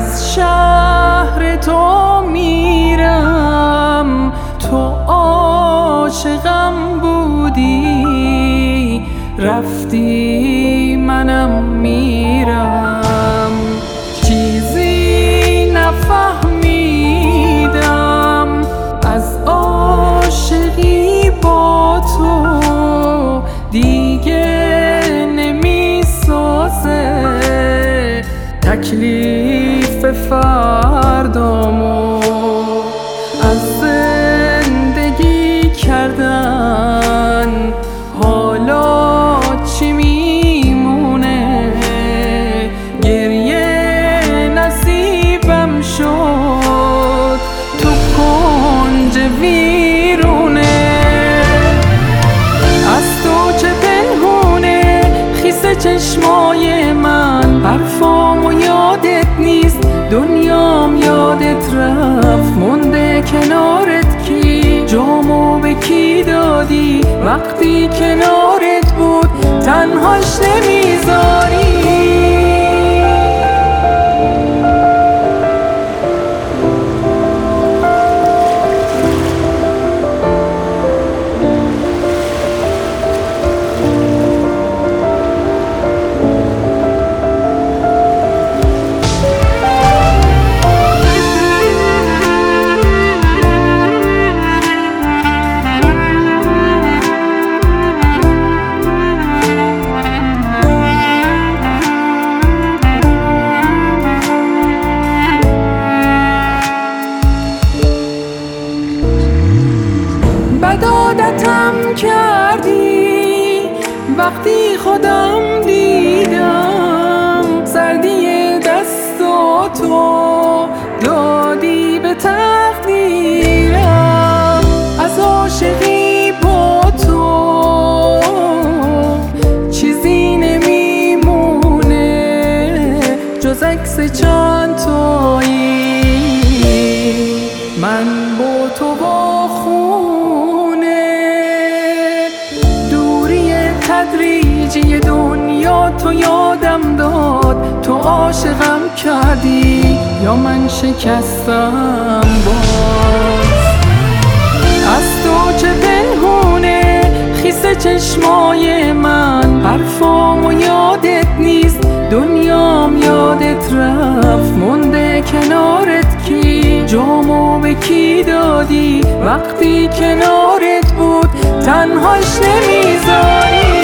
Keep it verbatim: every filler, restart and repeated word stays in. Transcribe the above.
از شهر تو میرم، تو عاشقم بودی، رفتی منم میرم. چیزی نفهمیدم از عاشقی با تو، دیگه نمیسازه تکلیف فردامو. از زندگی کردن حالا چی میمونه؟ گریه نصیبم شد تو کنج ویرونه. از تو چه پنهونه خیس چشمای من، حرفامو یادت نیست، دنیام یادت رفت، مونده کنارت کی؟ جامو به کی دادی وقتی کنارت بود تنهاش نمیذاری؟ بد عادتم کردی وقتی خودم دیدم، سردی دستاتو دادی به تقدیرم. از عاشقی با تو چیزی نمیمونه جز عکس چند تایی، من با تو با تدریجی دنیا تو یادم داد. تو عاشقم کردی یا من شکستم باز؟ از تو چه پنهونه خیس چشمای من، حرفامو یادت نیست، دنیام یادت رفت، مونده کنارت کی؟ جامو به کی دادی وقتی کنارت بود تنهاش نمیذاری؟